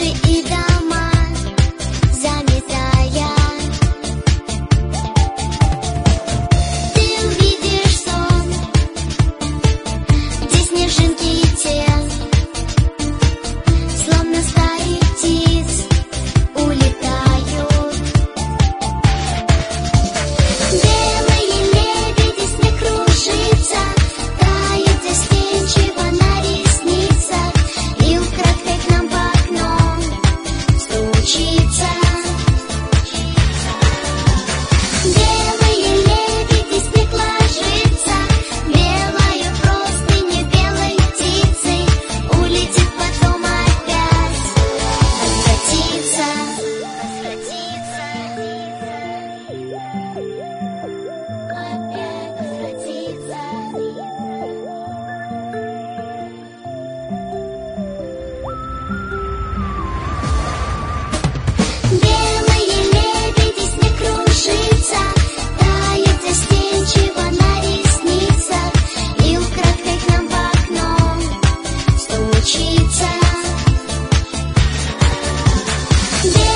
крыши и дома заметая. Ты увидишь сон, где снежинки и тень, словно стаи птиц улетают. Белые лебеди, снег кружится, тает застенчиво на ресницах и украдкой к нам в окно стучится. Белые лебеди, снег ложится, белою простынью белой птицы улетит потом опять возвратится. Опять возвратится. Белые лебеди, снег кружится, тает застенчиво на ресницах и украдкой к нам в окно стучится.